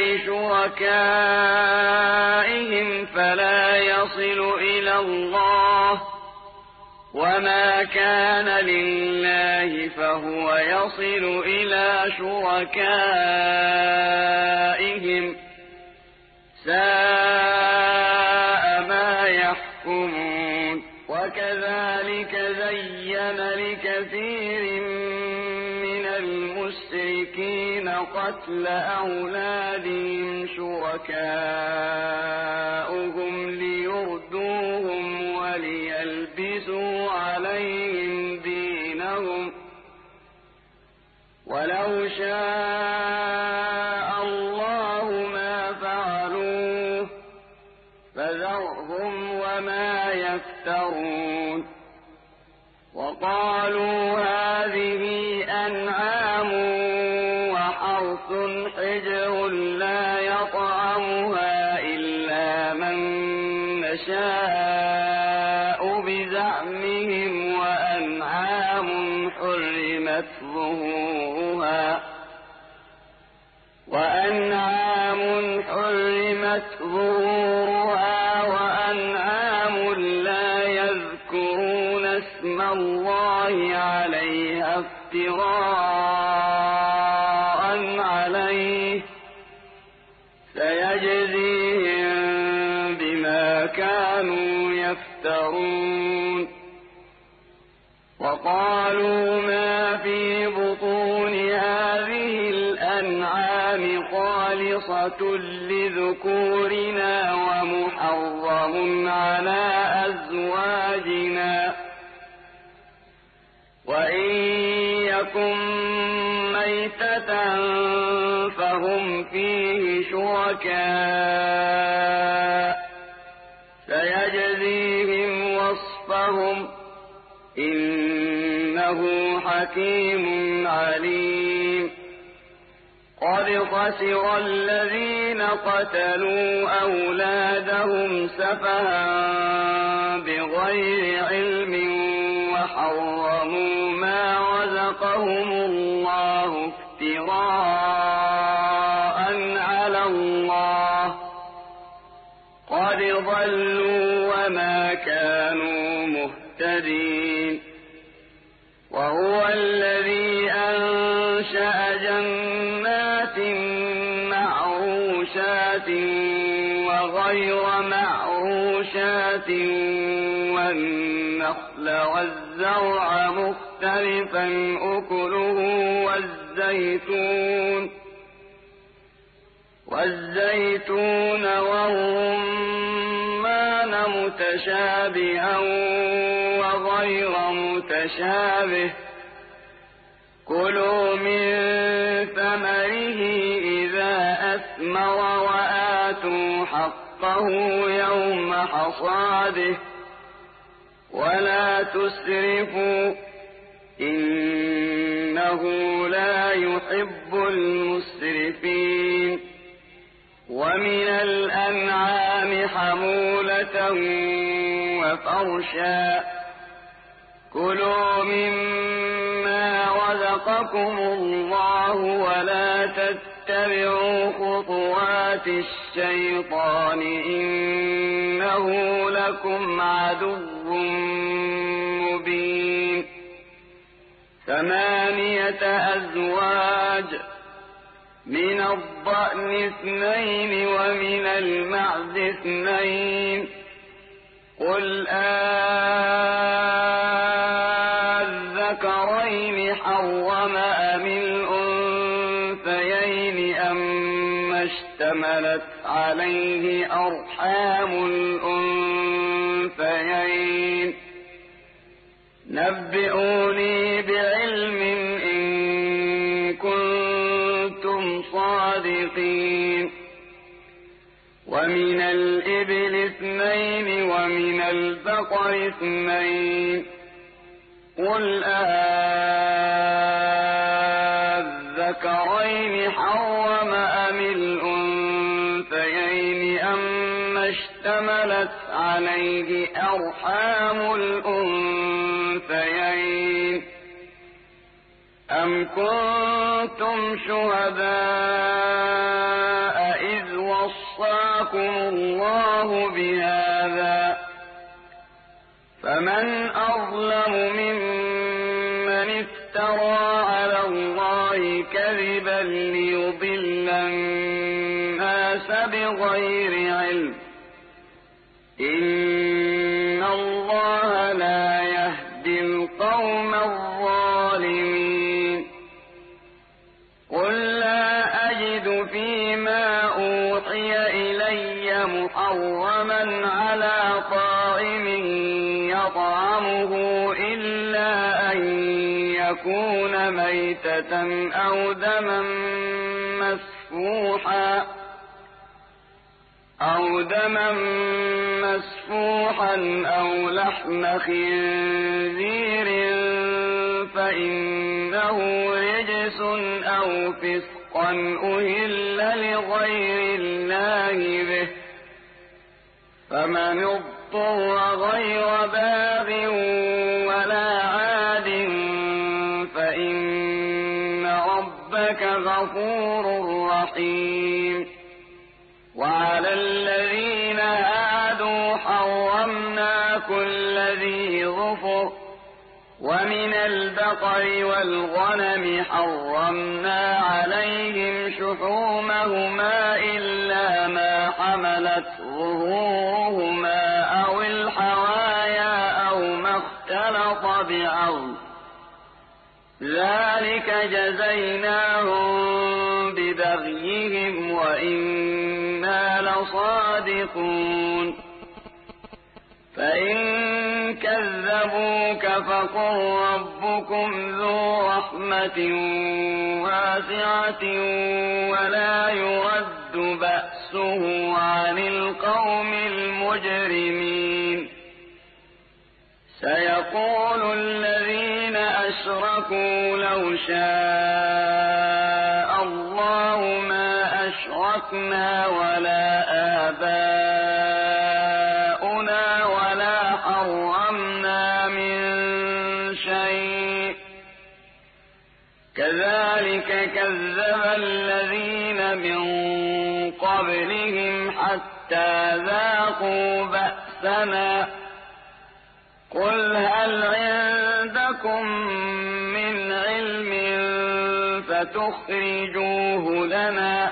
لشركائهم فلا يصل إلى الله وما كان لله فهو يصل إلى شركائهم ساء ما يحكمون وكذلك زين لكثير من المشركين قتل أولادهم شركاؤهم ليردوهم وليلبسوا عليهم دينهم ولو شاء الله ما فعلوه فذرهم وما يفترون وقالوا هذه أنعام وحرث حجر لا يطعمها إلا من نشاء بزعمهم وأنعام حرمت ظهورها وأنعام حرمت ظهورها وأنعام لا يذكرون اسم الله عليها افتراء عليه سيجزيهم بما كانوا يفترون وقالوا ما في بطون هذه الأنعام خالصة لذكورنا ومحرم على أزواجنا وإن يكن ميتة فهم فيه شركاء سيجزيهم وصفهم إنه حكيم عليم قد خسر الذين قتلوا أولادهم سفها بغير علم وحرموا ما رزقهم الله افتراء على الله قد ضلوا وما كانوا مهتدين وهو الذي أنشأ جنات معروشات وغير معروشات والنخل والزرع مختلفا أكله والزيتون والزيتون والرمان متشابها وغير متشابه كلوا من ثمره إذا أثمر وآتوا حقه يوم حصاده ولا تسرفوا إنه لا يحب المسرفين ومن الأنعام حمولة وفرشا كلوا مما رزقكم الله ولا تتبعوا خطوات الشيطان إنه لكم عدو مبين ثمانية أزواج من الضأن اثنين ومن المعز اثنين قل أذكرين حرم أم الأنثيين أما اشتملت عليه أرحام الأنثيين نبئوني بعلم إن كنتم صادقين. ومن الإبل اثنين ومن البقر اثنين قل أذكرين حرم أم الأنثيين أما اشتملت عليه أرحام الأنثيين أم كنتم شهداء إذ وصاكم الله بهذا فمن أظلم ممن افترى على الله كذبا ليضل الناس بغير علم إن الله لا يهدي القوم الظالمين. قل لا أجد فيما أوحي إلي محرما على طاعم يطعمه إلا أن يكون ميتة أو دما مسفوحا أو دما مسفوحا أو لحم خنزير فإنه رجس أو فسقا أهل لغير الله به فمن اضطر غير باغ ولا عاد فإن ربك غفور رحيم. وعلى الذين هادوا حرمنا كل ذي ظفر ومن البقر والغنم حرمنا عليهم شحومهما إلا ما حملت ظهورهما أو الحوايا أو ما اختلط بعظم ذلك جزيناهم ببغيهم وإنا لصادقون. فإن كذبوك فقل ربكم ذو رحمة واسعة ولا يرد بأسه عن القوم المجرمين. سيقول الذين أشركوا لو شاء الله ما أشركنا ولا آباؤنا ولا حرمنا من شيء كذلك كذب الذين من قبلهم حتى ذاقوا بأسنا. قل هل عندكم من علم فتخرجوه لنا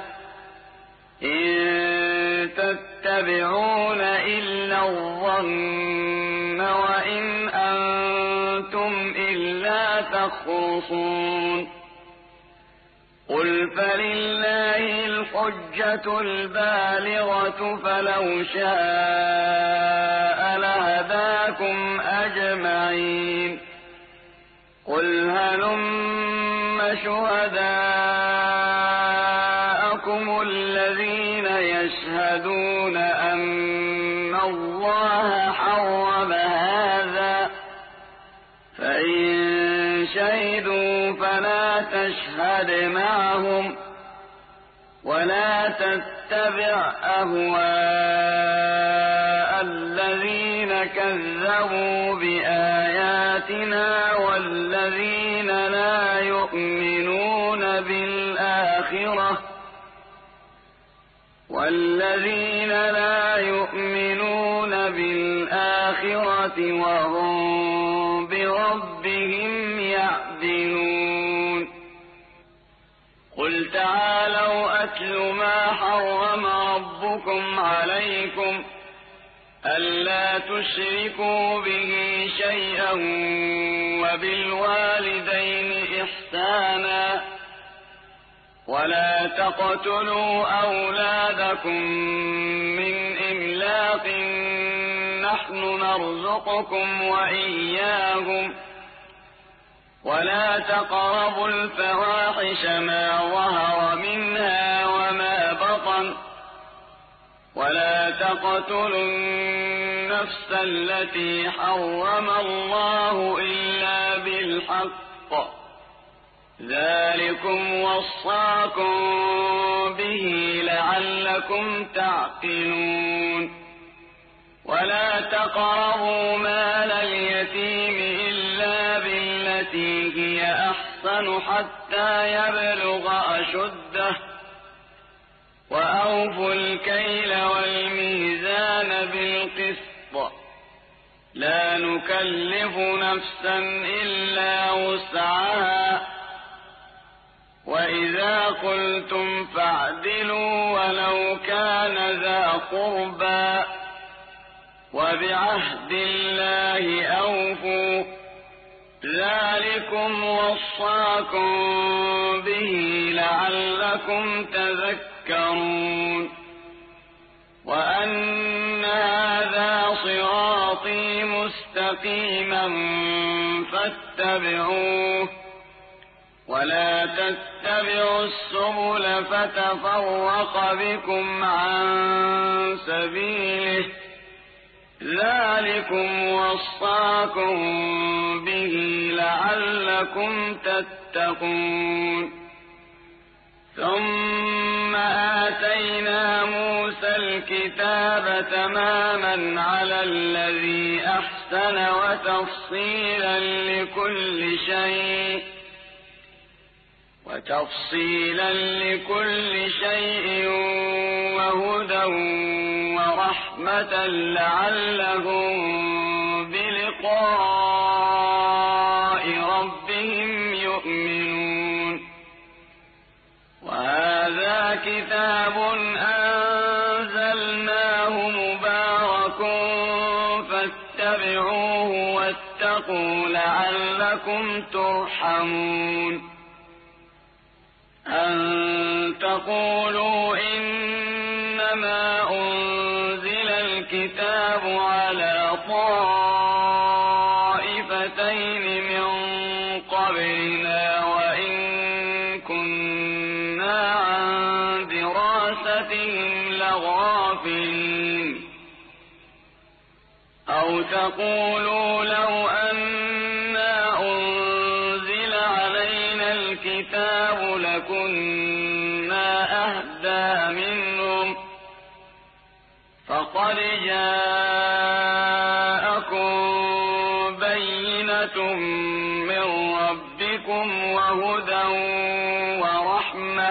إن تتبعون إلا الظن وإن أنتم إلا تخرصون. قل فلله الحجة البالغة فلو شاء لهداكم أجمعين. قل هلم شهداءكم الذين يشهدون أن الله حرم هذا فإن شهدوا فلا تشهد معهم ولا تتبع أهواء الذين كذبوا بآياتنا والذين لا يؤمنون بالآخرة والذين لا يؤمنون بالآخرة وهم بربهم يعدلون. قل تعالوا أتل ما حرم ربكم عليكم ألا تشركوا به شيئا وبالوالدين إحسانا ولا تقتلوا أولادكم من إملاق نحن نرزقكم وإياهم ولا تقربوا الفواحش ما ظهر منها وما بطن ولا تقتلوا النفس التي حرم الله إلا بالحق ذلكم وصاكم به لعلكم تعقلون ولا تقربوا مال اليتيم إلا بالتي هي أحسن حتى يبلغ أشده وأوفوا الكيل والميزان بالقسط لا نكلف نفسا إلا وسعها وإذا قلتم فاعدلوا ولو كان ذا قربى وبعهد الله أوفوا ذلكم وصاكم به لعلكم تذكرون وأن هذا صراطي مستقيما فاتبعوه ولا تتبعوا السبل فتفرق بكم عن سبيله ذلكم وصاكم به لعلكم تتقون ثم آتينا موسى الكتاب تماما على الذي أحسن وتفصيلا لكل شيء وتفصيلا لكل شيء وهدى ورحمة لعلهم بلقاء ربهم يؤمنون وهذا كتاب أنزلناه مبارك فاتبعوه واتقوا لعلكم ترحمون أن تقولوا إنما أنزل الكتاب على طائفتين من قبلنا وإن كنا عن دراستهم لغافلين أو تقولوا لو أنا أنزل علينا الكتاب لكنا أهدى منهم فقد جاءكم بينة من ربكم وهدى ورحمة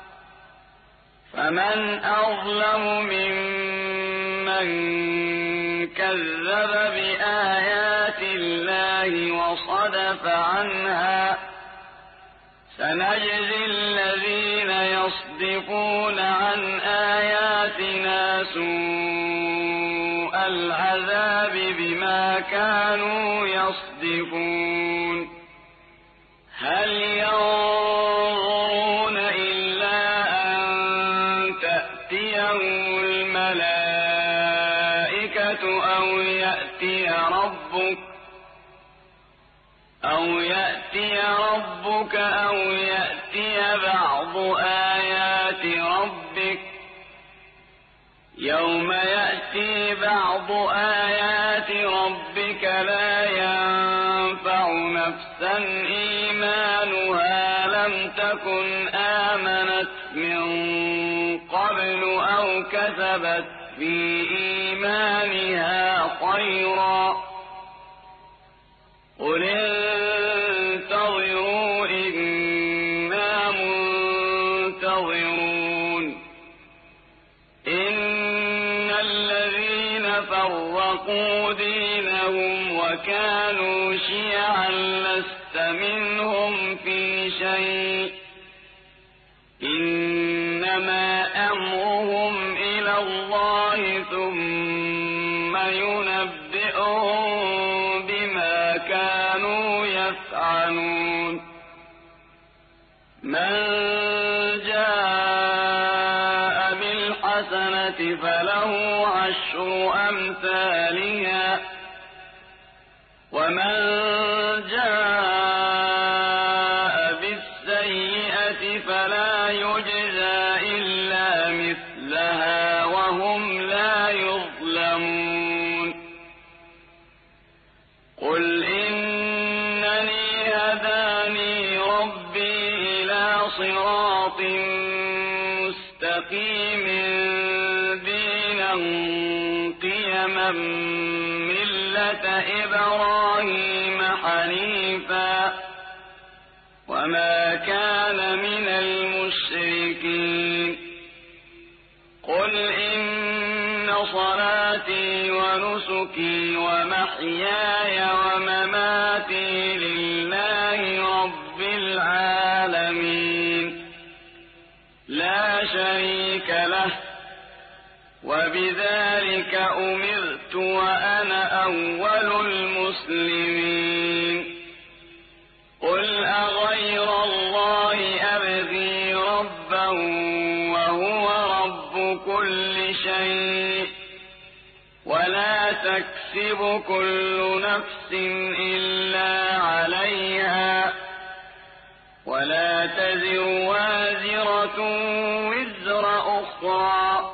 فمن أظلم ممن كذب بآيات الله وصدف عنها سنجزي الذين يصدفون عن آياتنا سوء العذاب بما كانوا يصدفون هل ينظرون إلا أن تأتيهم الملائكة أو يأتي ربك أو يأتي ربك أو يأتي بعض آيات ربك يوم يأتي بعض آيات ربك لا ينفع نفسا إيمانها لم تكن آمنت من قبل أو كسبت في إيمانها خيرا قل انتظروا إنا منتظرون إن الذين فرقوا دينهم وكانوا شيعا لست منهم في شيء إنما أمرهم إلى الله ثم ينبئهم بما كانوا يفعلون من جاء بالحسنة فله عشر أمثالها ومن جاء فلا يجزى إلا مثلها وهم لا يظلمون قل إنني هداني ربي إلى صراط مستقيم دينا قيما ملة إبراهيم حنيفا وما كان من المشركين قل إن صلاتي ونسكي ومحياي ومماتي لله رب العالمين لا شريك له وبذلك أمرت وأنا أول المسلمين قل أغير الله أبغي ربا وهو رب كل شيء ولا تكسب كل نفس إلا عليها ولا تزر وازرة وزر أخرى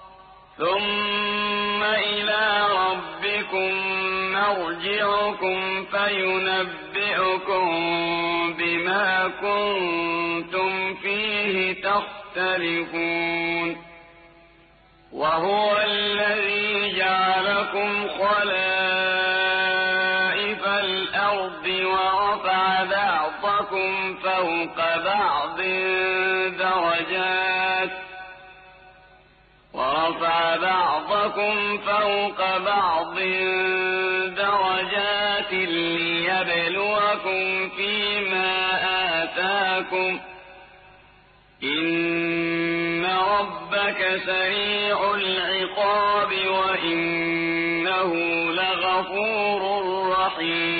ثم إلى ربكم مرجعكم فينبئكم بما كنتم فيه تختلفون وهو الذي جعلكم خلائف الأرض ورفع بعضكم فوق بعض درجات ورفع بعضكم فوق بعض درجات ليبلوكم فيما آتاكم إن ربك سريع العقاب وإنه لغفور رحيم